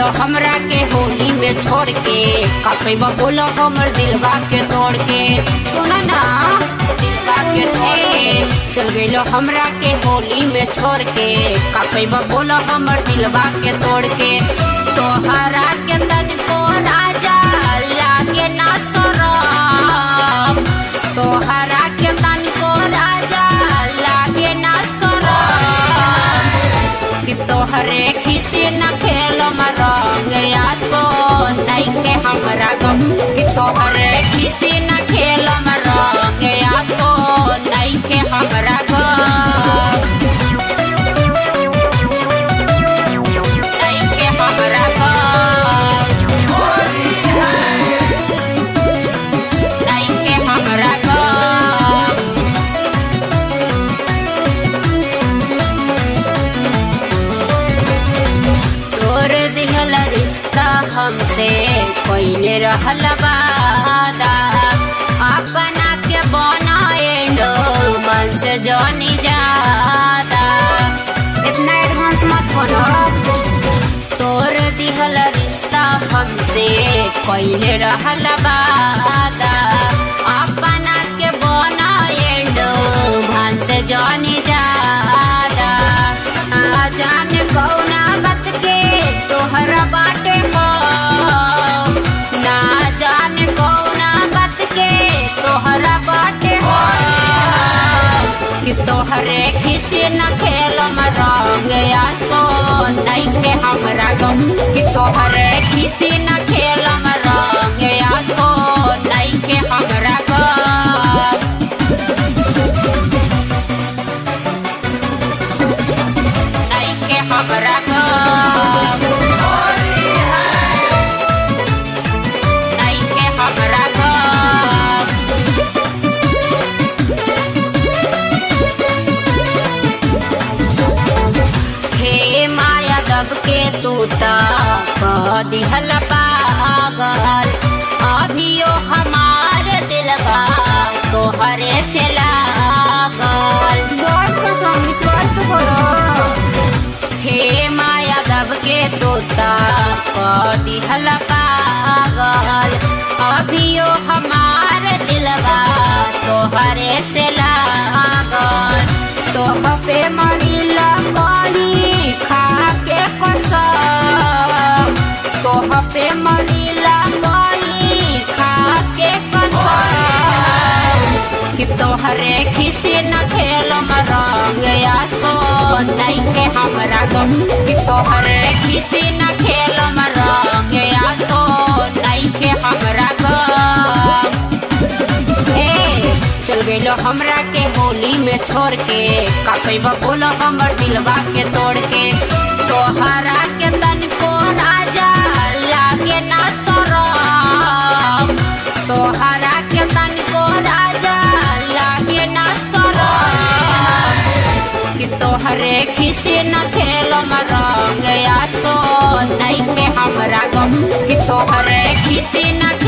हमरा के होली में छोड़ के कपैबा बोलो हमर दिलवा के तोड़ के सुना ना दिलवा के तोड़ के चल गइलो हमरा के होली में छोड़ के कपैबा बोलो हमर दिलवा के तोड़ के तोहरा के तन को राजा लागे ना शरम तोहरा के तन को राजा लागे ना शरम कि तोहरे खिसी न खेलो रंग या सो नहीं के हमरा गम कि तोहरे खिसी न खेलो रंग या सो नहीं के हमरा गम नहीं के हमरा गम नहीं के हमरा गम तोर दिहल रिश्ता हमसे पहले रहल वादा अपना के बनाए मन से जानी जाता इतना एडवांस मत बनो तोर दिहल रिश्ता हमसे पहले रहल वादा अपना के बनाए मन से जानी जाता आ जान कौना बात के तोहरा बाटे हो ना जान कौना बात के तोहरा बाटे हो कि तोहरे खिसी न खेलो रंग या सो नहीं के हमरा गम कि तोहरे खिसी न खेलो रंग या सो नहीं के हमरा गम नहीं के हमरा गम नहीं के हमरा गम हे माया दब के तू कह दिहल पागल अभियो हमार दिलवा तोहरे से लागल गौर को सम विश्वास तो करो हे माया दब के तू कह दिहल पागल अभियो हमार दिलवा तोहरे से लागल तोह पे मरिला कली खा के कसम तोह पे मरिला कली खा के कसम कि तोहरे खिसी न खेलो रंग या सो नहीं के हमरा गम कि तोहरे खिसी न खेलो रंग या सो नहीं के हमरा गम चल गइलो हमरा के होली में छोड़ के कपैबा बोलो हमर दिलवा के तोड़ के तोहरा के तन को राजा लागे ना शरम तोहरा के तन को राजा लागे ना शरम कि तोहरे खिसी न खेलो रंग या सो नहीं के हमरा गम कि तोहरे खिसी न